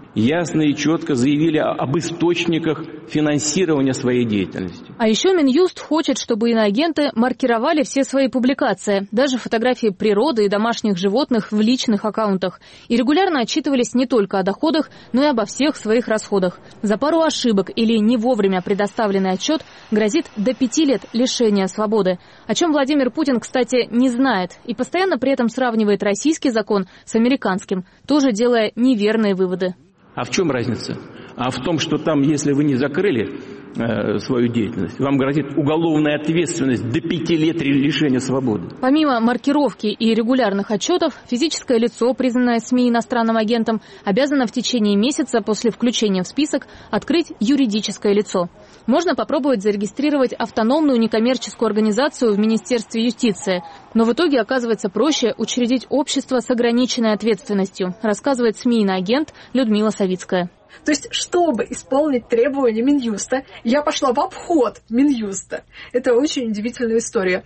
ясно и четко заявили об источниках финансирования своей деятельности. А еще Минюст хочет, чтобы иноагенты маркировали все свои публикации, даже фотографии природы и домашних животных в личных аккаунтах, и регулярно отчитывались не только о доходах, но и обо всех своих расходах. За пару ошибок или не вовремя предоставленный отчет грозит до пяти лет лишения свободы, о чем Владимир Путин, кстати, не знает и постоянно при этом сравнивает российский закон с американским, тоже делая неверные выводы. А в чем разница? А в том, что там, если вы не закрыли э, свою деятельность, вам грозит уголовная ответственность до пяти лет лишения свободы. Помимо маркировки и регулярных отчетов, физическое лицо, признанное СМИ иностранным агентом, обязано в течение месяца после включения в список открыть юридическое лицо. Можно попробовать зарегистрировать автономную некоммерческую организацию в Министерстве юстиции, но в итоге оказывается проще учредить общество с ограниченной ответственностью, рассказывает СМИ иноагент Людмила Савицкая. То есть, чтобы исполнить требования Минюста, я пошла в обход Минюста. Это очень удивительная история.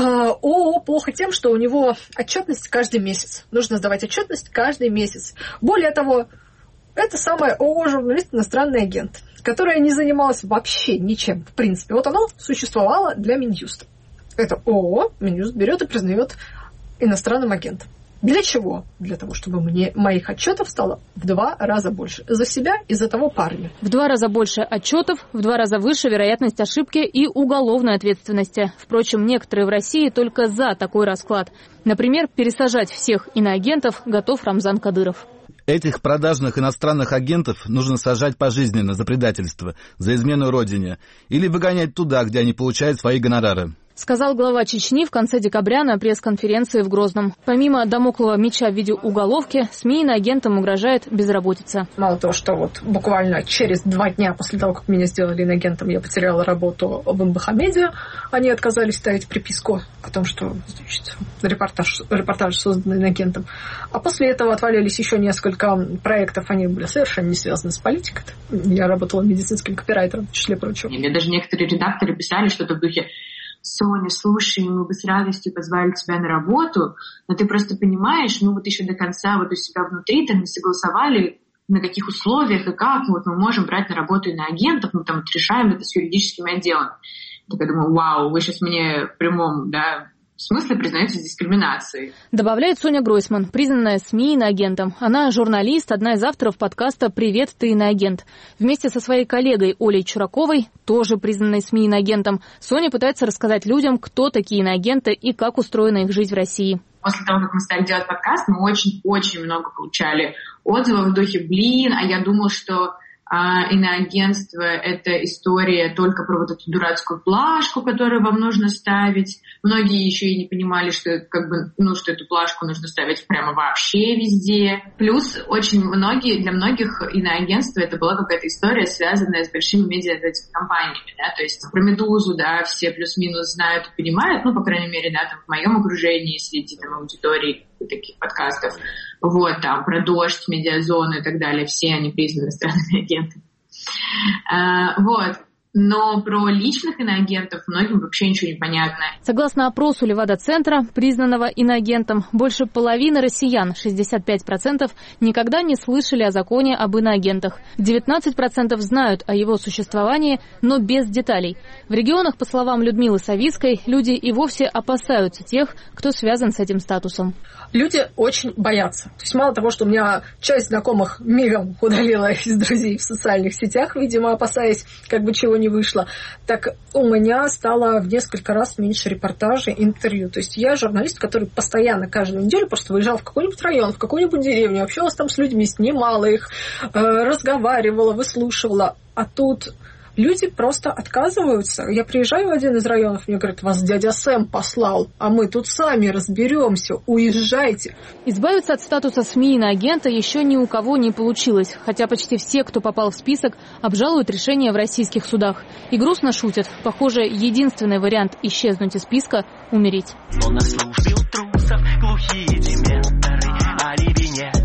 ООО плохо тем, что у него отчетность каждый месяц. Нужно сдавать отчетность каждый месяц. Более того, это самое ООО «Журналист иностранный агент», которое не занималось вообще ничем, в принципе. Вот оно существовало для Минюста. Это ООО Минюст берет и признает иностранным агентом. Для чего? Для того, чтобы мне моих отчетов стало в два раза больше. За себя и за того парня. В два раза больше отчетов, в два раза выше вероятность ошибки и уголовной ответственности. Впрочем, некоторые в России только за такой расклад. Например, пересажать всех иноагентов готов Рамзан Кадыров. Этих продажных иностранных агентов нужно сажать пожизненно за предательство, за измену родине или выгонять туда, где они получают свои гонорары. Сказал глава Чечни в конце декабря на пресс-конференции в Грозном. Помимо дамоклового меча в виде уголовки, СМИ иноагентам угрожает безработица. Мало того, что вот буквально через два дня после того, как меня сделали иноагентом, я потеряла работу в эм бэ ха Медиа, они отказались ставить приписку о том, что, значит, репортаж, репортаж создан иноагентом. А после этого отвалились еще несколько проектов, они были совершенно не связаны с политикой. Я работала медицинским копирайтером, в числе прочего. Мне даже некоторые редакторы писали что-то в духе: Соня, слушай, мы бы с радостью позвали тебя на работу, но ты просто понимаешь, мы вот еще до конца вот у себя внутри там не согласовали, на каких условиях и как вот мы можем брать на работу иноагентов, мы там вот решаем это с юридическим отделом. Так я думаю, вау, вы сейчас мне в прямом, да, в смысле признаете дискриминацией. Добавляет Соня Гройсман, признанная СМИ иноагентом. Она журналист, одна из авторов подкаста «Привет, ты иноагент». Вместе со своей коллегой Олей Чураковой, тоже признанной СМИ иноагентом, Соня пытается рассказать людям, кто такие иноагенты и как устроена их жизнь в России. После того, как мы стали делать подкаст, мы очень-очень много получали отзывов в духе: блин, а я думал, что а иноагентство — это история только про вот эту дурацкую плашку, которую вам нужно ставить. Многие еще и не понимали, что, как бы, ну, что эту плашку нужно ставить прямо вообще везде. Плюс очень многие, для многих иноагентство — это была какая-то история, связанная с большими медиа-компаниями, да, то есть про «Медузу», да, все плюс-минус знают и понимают, ну, по крайней мере, да, там в моем окружении, среди там аудитории таких подкастов. Вот, там, про «Дождь», «Медиазону» и так далее. Все они признаны иностранными агентами. А, вот. Но про личных иноагентов многим вообще ничего не понятно. Согласно опросу Левада-центра, признанного иноагентом, больше половины россиян, шестьдесят пять процентов, никогда не слышали о законе об иноагентах. девятнадцать процентов знают о его существовании, но без деталей. В регионах, по словам Людмилы Савицкой, люди и вовсе опасаются тех, кто связан с этим статусом. Люди очень боятся. То есть мало того, что у меня часть знакомых мигом удалила из друзей в социальных сетях, видимо, опасаясь, как бы чего не вышло, так у меня стало в несколько раз меньше репортажей, интервью. То есть я журналист, который постоянно каждую неделю просто выезжал в какой-нибудь район, в какую-нибудь деревню, общалась там с людьми, снимала их, разговаривала, выслушивала. А тут люди просто отказываются. Я приезжаю в один из районов, мне говорят: вас дядя Сэм послал, а мы тут сами разберемся, уезжайте. Избавиться от статуса СМИ иноагента еще ни у кого не получилось, хотя почти все, кто попал в список, обжалуют решения в российских судах. И грустно шутят. Похоже, единственный вариант исчезнуть из списка – умереть. Он на службе у трусов, глухие дементоры, алиби нет.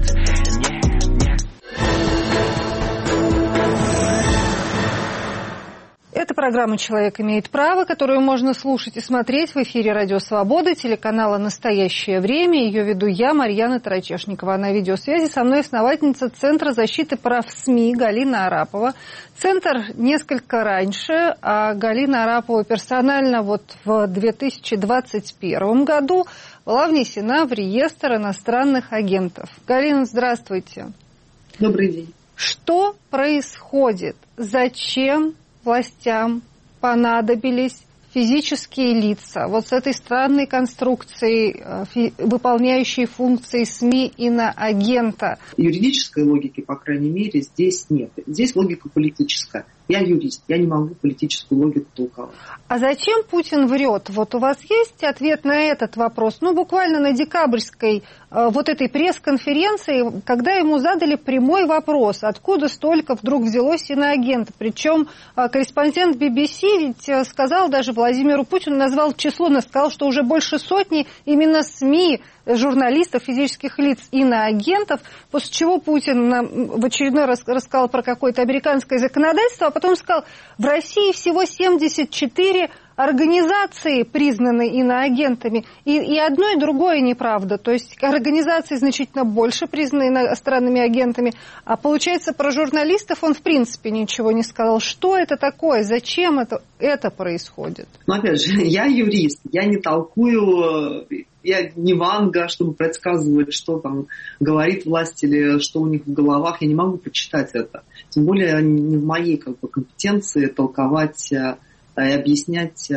Это Это программа «Человек имеет право», которую можно слушать и смотреть в эфире «Радио Свобода», телеканала «Настоящее время». Ее веду я, Марьяна Тарачешникова. На видеосвязи со мной основательница Центра защиты прав СМИ Галина Арапова. Центр несколько раньше, а Галина Арапова персонально вот в две тысячи двадцать первом году была внесена в реестр иностранных агентов. Галина, здравствуйте. Добрый день. Что происходит? Зачем властям понадобились физические лица вот с этой странной конструкцией, выполняющей функции СМИ иноагента? Юридической логики, по крайней мере, здесь нет. Здесь логика политическая. Я юрист, я не могу политическую логику толковать. А зачем Путин врет? Вот у вас есть ответ на этот вопрос? Ну, буквально на декабрьской э, вот этой пресс-конференции, когда ему задали прямой вопрос, откуда столько вдруг взялось иноагентов. Причем э, корреспондент би би си ведь э, сказал даже Владимиру Путину, назвал число, но сказал, что уже больше сотни именно СМИ, журналистов, физических лиц, иноагентов, после чего Путин нам в очередной раз рассказал про какое-то американское законодательство, а потом сказал, в России всего семьдесят четыре организации признаны иноагентами, и, и одно, и другое неправда. То есть организации значительно больше признаны иностранными агентами, а получается, про журналистов он в принципе ничего не сказал. Что это такое? Зачем это, это происходит? Ну, опять же, я юрист, я не толкую... Я не Ванга, чтобы предсказывать, что там говорит власть или что у них в головах. Я не могу почитать это. Тем более не в моей как бы, компетенции толковать и объяснять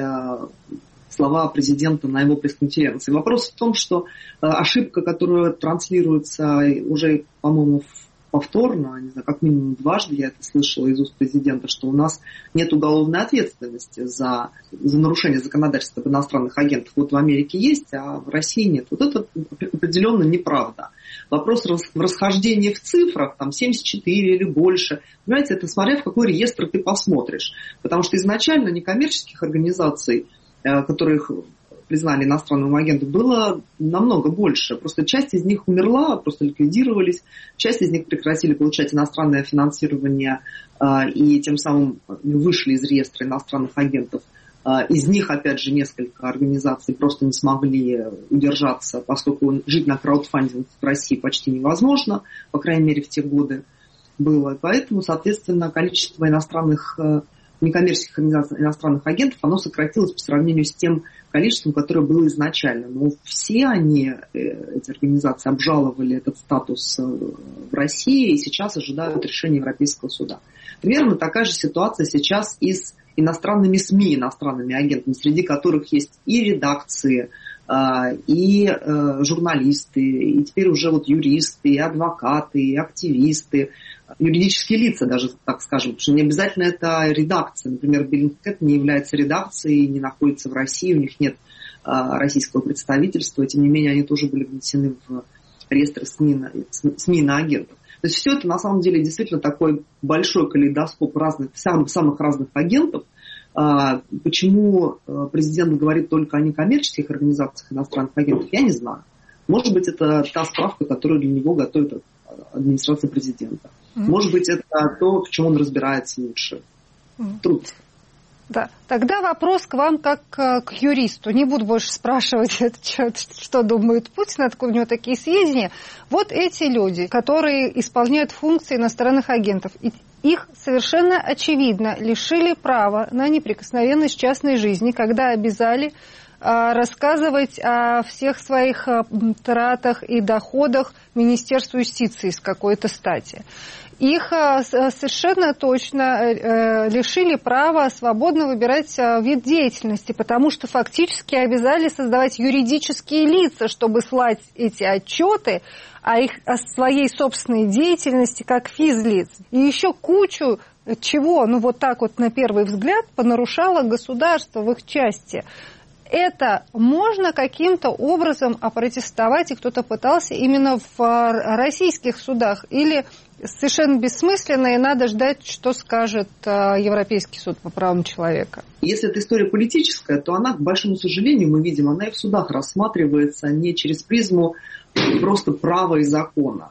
слова президента на его пресс-конференции. Вопрос в том, что ошибка, которая транслируется уже, по-моему, повторно, не знаю, как минимум дважды я это слышала из уст президента, что у нас нет уголовной ответственности за, за нарушение законодательства об иностранных агентах. Вот в Америке есть, а в России нет. Вот это определенно неправда. Вопрос в расхождении в цифрах, там семьдесят четыре или больше, понимаете, это смотря в какой реестр ты посмотришь. Потому что изначально некоммерческих организаций, которых признали иностранным агентом, было намного больше. Просто часть из них умерла, просто ликвидировались, часть из них прекратили получать иностранное финансирование и тем самым вышли из реестра иностранных агентов. Из них, опять же, несколько организаций просто не смогли удержаться, поскольку жить на краудфандинг в России почти невозможно, по крайней мере, в те годы было. Поэтому, соответственно, количество иностранных некоммерческих организаций, иностранных агентов, оно сократилось по сравнению с тем количеством, которое было изначально. Но все они, эти организации, обжаловали этот статус в России и сейчас ожидают решения Европейского суда. Примерно такая же ситуация сейчас и с иностранными СМИ, иностранными агентами, среди которых есть и редакции, и журналисты, и теперь уже вот юристы, и адвокаты, и активисты, юридические лица даже, так скажем, потому что не обязательно это редакция. Например, Bellingcat не является редакцией, не находится в России, у них нет российского представительства, тем не менее они тоже были внесены в реестр СМИ, СМИ на агентов. То есть все это на самом деле действительно такой большой калейдоскоп разных, самых разных агентов. Почему президент говорит только о некоммерческих организациях иностранных агентов, я не знаю. Может быть, это та справка, которую для него готовит администрация президента. Может быть, это то, в чем он разбирается лучше. Труд. Да. Тогда вопрос к вам как к юристу. Не буду больше спрашивать, что думает Путин, откуда у него такие сведения. Вот эти люди, которые исполняют функции иностранных агентов, их совершенно очевидно лишили права на неприкосновенность частной жизни, когда обязали рассказывать о всех своих тратах и доходах Министерству юстиции с какой-то стати. Их совершенно точно лишили права свободно выбирать вид деятельности, потому что фактически обязали создавать юридические лица, чтобы слать эти отчеты о, их, о своей собственной деятельности как физлиц. И еще кучу чего, ну вот так вот на первый взгляд, понарушало государство в их части. Это можно каким-то образом опротестовать, и кто-то пытался именно в российских судах, или совершенно бессмысленно, и надо ждать, что скажет Европейский суд по правам человека? Если это история политическая, то она, к большому сожалению, мы видим, она и в судах рассматривается не через призму просто права и закона.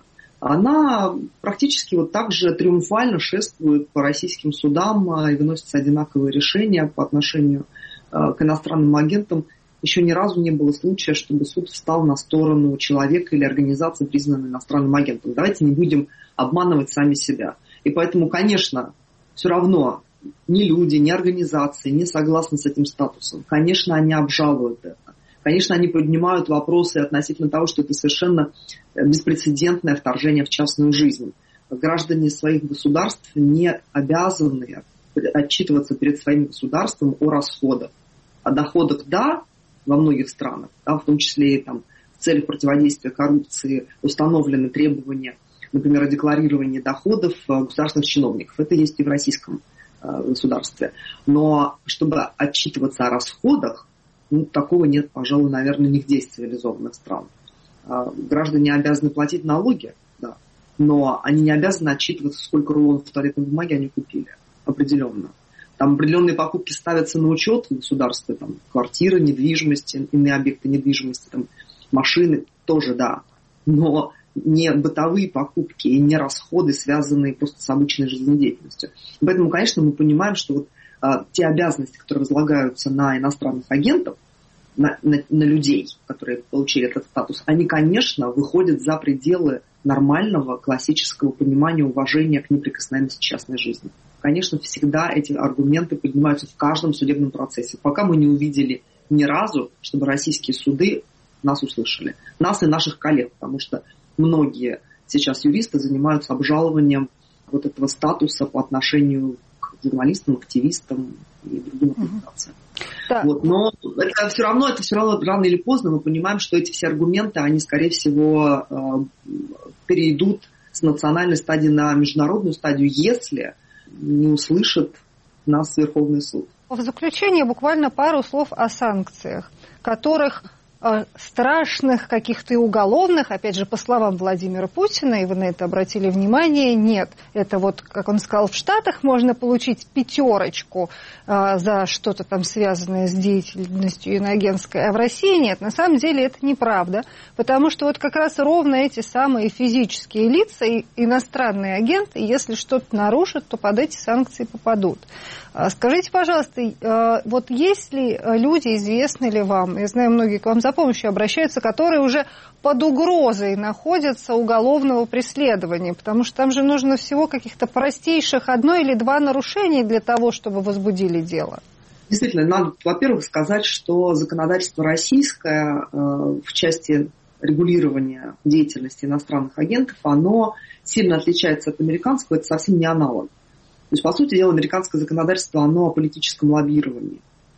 она практически вот так же триумфально шествует по российским судам и выносится одинаковые решения по отношению к иностранным агентам. Еще ни разу не было случая, чтобы суд встал на сторону человека или организации, признанной иностранным агентом. Давайте не будем обманывать сами себя. И поэтому, конечно, все равно ни люди, ни организации не согласны с этим статусом. Конечно, они обжалуют это. Конечно, они поднимают вопросы относительно того, что это совершенно беспрецедентное вторжение в частную жизнь. Граждане своих государств не обязаны отчитываться перед своим государством о расходах. О доходах – да, во многих странах, да, в том числе и там, в целях противодействия коррупции установлены требования, например, о декларировании доходов государственных чиновников. Это есть и в российском э, государстве. Но чтобы отчитываться о расходах, ну, такого нет, пожалуй, наверное, нигде из цивилизованных стран. Э, граждане обязаны платить налоги, да, но они не обязаны отчитываться, сколько рулонов туалетной бумаги они купили. Определенно. Там определенные покупки ставятся на учет в государстве, там, квартиры, недвижимость, иные объекты недвижимости, там, машины, тоже да. Но не бытовые покупки и не расходы, связанные просто с обычной жизнедеятельностью. Поэтому, конечно, мы понимаем, что вот, а, те обязанности, которые возлагаются на иностранных агентов, на, на, на людей, которые получили этот статус, они, конечно, выходят за пределы нормального классического понимания уважения к неприкосновенности частной жизни. Конечно, всегда эти аргументы поднимаются в каждом судебном процессе. Пока мы не увидели ни разу, чтобы российские суды нас услышали. Нас и наших коллег, потому что многие сейчас юристы занимаются обжалованием вот этого статуса по отношению к журналистам, активистам и другим организациям. Да. Вот. Но это все равно, это все равно рано или поздно мы понимаем, что эти все аргументы, они, скорее всего, перейдут с национальной стадии на международную стадию, если не услышит нас Верховный суд. В заключение буквально пару слов о санкциях, которых э, страшных, каких-то и уголовных, опять же, по словам Владимира Путина, и вы на это обратили внимание, нет. Это вот, как он сказал, в Штатах можно получить пятерочку э, за что-то там связанное с деятельностью иноагентской, а в России нет. На самом деле это неправда, потому что вот как раз ровно эти самые физические лица и иностранные агенты, если что-то нарушат, то под эти санкции попадут. Скажите, пожалуйста, вот есть ли люди, известны ли вам, я знаю, многие к вам за помощью обращаются, которые уже под угрозой находятся уголовного преследования, потому что там же нужно всего каких-то простейших одно или два нарушения для того, чтобы возбудили дело? Действительно, надо, во-первых, сказать, что законодательство российское в части регулирования деятельности иностранных агентов, оно сильно отличается от американского, это совсем не аналог. То есть, по сути дела, американское законодательство, оно о политическом лоббировании.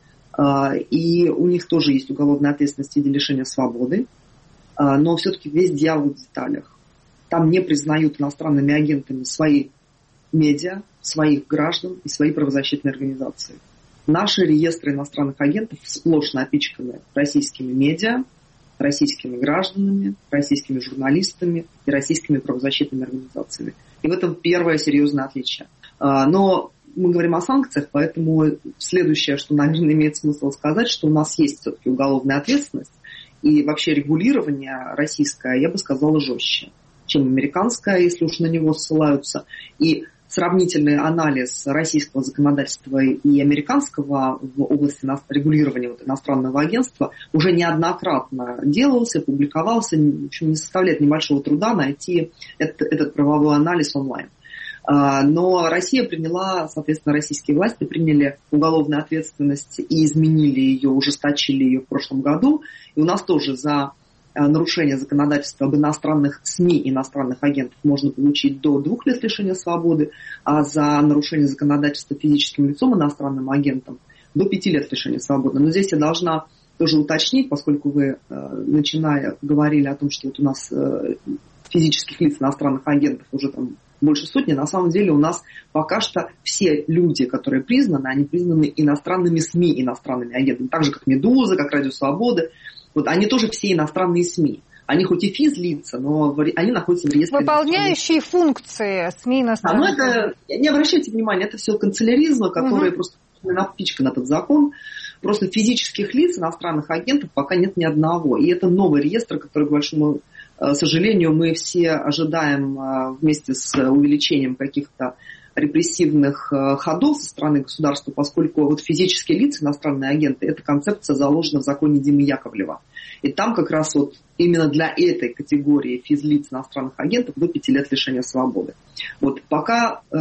И у них тоже есть уголовная ответственность в виде лишения свободы, но все-таки весь дьявол в деталях. Там не признают иностранными агентами свои медиа, своих граждан и свои правозащитные организации. Наши реестры иностранных агентов сплошь напичканы российскими медиа, российскими гражданами, российскими журналистами и российскими правозащитными организациями. И в этом первое серьезное отличие. Но мы говорим о санкциях, поэтому следующее, что, наверное, имеет смысл сказать, что у нас есть все-таки уголовная ответственность, и вообще регулирование российское, я бы сказала, жестче, чем американское, если уж на него ссылаются. И сравнительный анализ российского законодательства и американского в области регулирования вот иностранного агентства уже неоднократно делался, публиковался, в общем, не составляет небольшого труда найти этот, этот правовой анализ онлайн. Но Россия приняла, соответственно, российские власти приняли уголовную ответственность и изменили ее, ужесточили ее в прошлом году. И у нас тоже за нарушение законодательства об иностранных СМИ, иностранных агентов можно получить до двух лет лишения свободы, а за нарушение законодательства физическим лицом, иностранным агентом, до пяти лет лишения свободы. Но здесь я должна тоже уточнить, поскольку вы, начиная, говорили о том, что вот у нас физических лиц иностранных агентов уже там больше сотни, на самом деле у нас пока что все люди, которые признаны, они признаны иностранными СМИ, иностранными агентами, так же как «Медуза», как «Радио Свобода». Вот они тоже все иностранные СМИ. Они хоть и физлица, но они находятся в реестре. Выполняющие функции СМИ иностранных. Да, но это, не обращайте внимания, это все канцеляризмы, которые угу. просто напичкан этот закон. Просто физических лиц, иностранных агентов пока нет ни одного. И это новый реестр, который, к большому К сожалению, мы все ожидаем вместе с увеличением каких-то репрессивных ходов со стороны государства, поскольку вот физические лица, иностранные агенты, эта концепция заложена в законе Димы Яковлева. И там как раз вот именно для этой категории физлиц иностранных агентов до пяти лет лишения свободы. Вот пока э,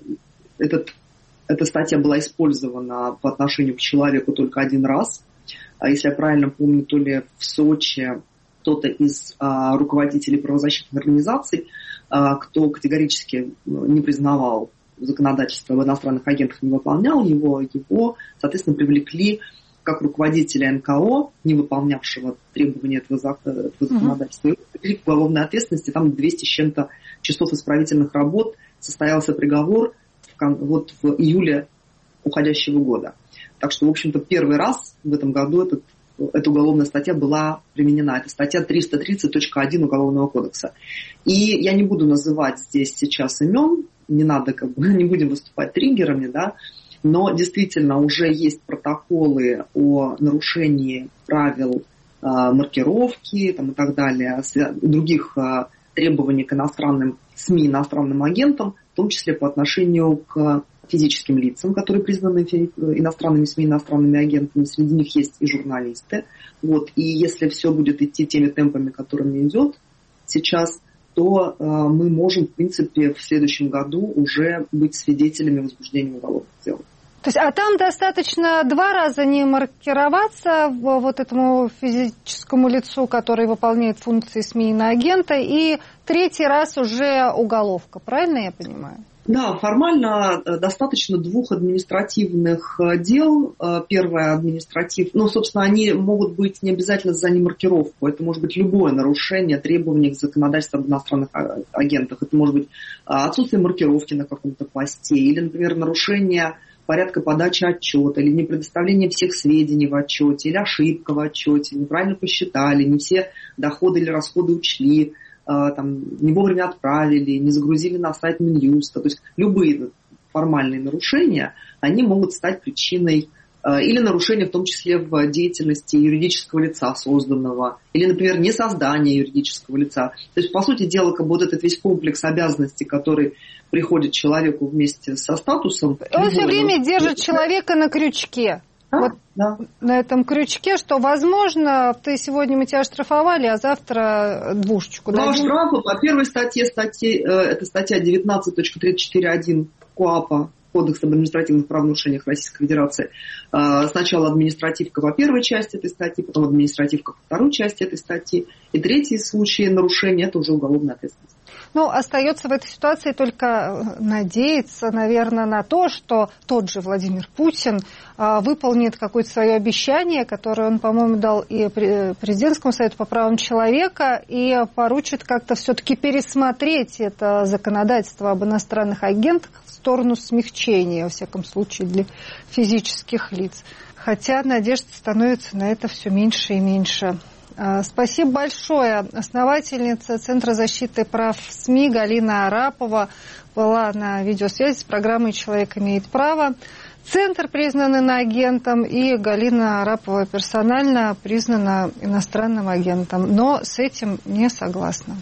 этот, эта статья была использована по отношению к человеку только один раз, а если я правильно помню, то ли в Сочи кто-то из а, руководителей правозащитных организаций, а, кто категорически не признавал законодательство об иностранных агентах, не выполнял его, его, соответственно, привлекли как руководителя эн ка о, не выполнявшего требования этого, этого законодательства, uh-huh. привлекли к уголовной ответственности, там двести с чем-то часов исправительных работ, состоялся приговор в, вот в июле уходящего года. Так что, в общем-то, первый раз в этом году этот эта уголовная статья была применена. Это статья триста тридцать точка один Уголовного кодекса. И я не буду называть здесь сейчас имен, не надо, как бы, не будем выступать триггерами, да, но действительно уже есть протоколы о нарушении правил э, маркировки там, и так далее, других э, требований к иностранным СМИ, иностранным агентам, в том числе по отношению к физическим лицам, которые признаны иностранными СМИ, иностранными агентами. Среди них есть и журналисты. Вот. И если все будет идти теми темпами, которыми идет сейчас, то э, мы можем, в принципе, в следующем году уже быть свидетелями возбуждения уголовных дел. То есть, а там достаточно два раза не маркироваться вот этому физическому лицу, который выполняет функции СМИ иноагента, и третий раз уже уголовка. Правильно я понимаю? Да, формально достаточно двух административных дел. Первое административ, ну, собственно, они могут быть не обязательно за немаркировку. Это может быть любое нарушение требований к законодательству об иностранных агентах. Это может быть отсутствие маркировки на каком-то посте или, например, нарушение порядка подачи отчета, или не предоставление всех сведений в отчете, или ошибка в отчете, неправильно посчитали, не все доходы или расходы учли, там, не вовремя отправили, не загрузили на сайт Минюста. То есть любые формальные нарушения, они могут стать причиной или нарушения в том числе в деятельности юридического лица созданного, или, например, не создание юридического лица. То есть, по сути дела, как бы вот этот весь комплекс обязанностей, который приходит человеку вместе со статусом. Он все время держит человека на крючке. Да, вот да. На этом крючке, что, возможно, ты сегодня мы тебя оштрафовали, а завтра двушечку дадим. Ну, штрафы по первой статье, статье это статья девятнадцать точка тридцать четыре точка один КоАПа, Кодекс об административных правонарушениях Российской Федерации. Сначала административка по первой части этой статьи, потом административка по второй части этой статьи. И третий случай нарушения – это уже уголовная ответственность. Ну, остается в этой ситуации только надеяться, наверное, на то, что тот же Владимир Путин а, выполнит какое-то свое обещание, которое он, по-моему, дал и Президентскому совету по правам человека, и поручит как-то все-таки пересмотреть это законодательство об иностранных агентах в сторону смягчения, во всяком случае, для физических лиц. Хотя надежд становится на это все меньше и меньше. Спасибо большое. Основательница Центра защиты прав СМИ Галина Арапова была на видеосвязи с программой «Человек имеет право». Центр признан иноагентом, и Галина Арапова персонально признана иностранным агентом, но с этим не согласна.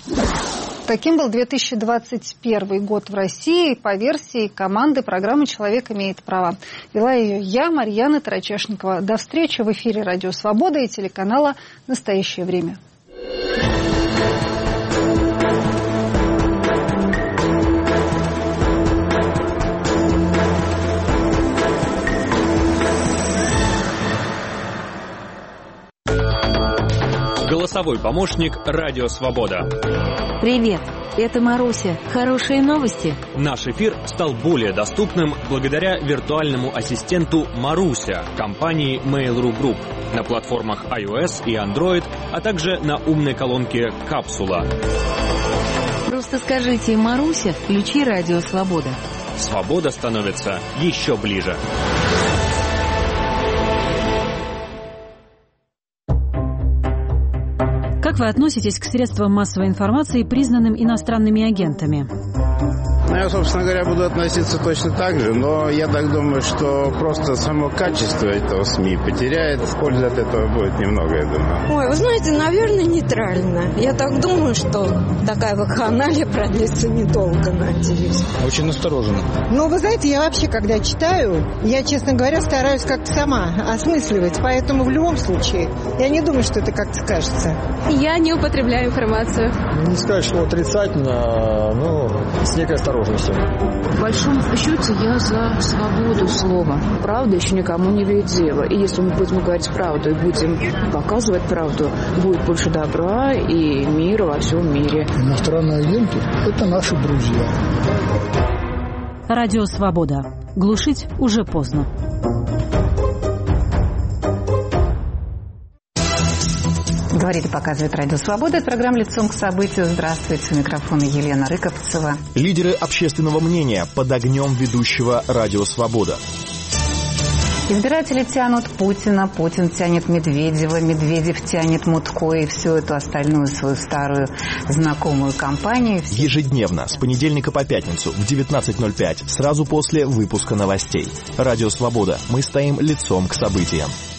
Таким был две тысячи двадцать первый год в России по версии команды программы «Человек имеет право». Вела ее я, Марьяна Тарачешникова. До встречи в эфире «Радио Свобода» и телеканала «Настоящее время». Голосовой помощник «Радио Свобода». Привет, это Маруся. Хорошие новости? Наш эфир стал более доступным благодаря виртуальному ассистенту Маруся компании Mail.ru Group на платформах iOS и Android, а также на умной колонке «Капсула». Просто скажите «Маруся, включи «Радио Свобода». Свобода становится еще ближе. Как вы относитесь к средствам массовой информации, признанным иностранными агентами? Я, собственно говоря, буду относиться точно так же, но я так думаю, что просто само качество этого СМИ потеряет, пользы от этого будет немного, я думаю. Ой, вы знаете, наверное, нейтрально. Я так думаю, что такая вакханалия продлится недолго, надеюсь. Очень настороженно. Ну, вы знаете, я вообще, когда читаю, я, честно говоря, стараюсь как-то сама осмысливать, поэтому в любом случае я не думаю, что это как-то скажется. Я не употребляю информацию. Не сказать, что отрицательно, но с некой осторожностью. В большом счете я за свободу слова. Правда еще никому не имеет дела. И если мы будем говорить правду и будем показывать правду, будет больше добра и мира во всем мире. Иностранные агенты – это наши друзья. Радио «Свобода». Глушить уже поздно. Говорит и показывает Радио Свобода. Это программа «Лицом к событию». Здравствуйте. У микрофона Елена Рыковцева. Лидеры общественного мнения под огнем ведущего Радио Свобода. Избиратели тянут Путина, Путин тянет Медведева, Медведев тянет Мутко и всю эту остальную свою старую знакомую компанию. Ежедневно, с понедельника по пятницу в девятнадцать ноль пять, сразу после выпуска новостей. Радио Свобода. Мы стоим лицом к событиям.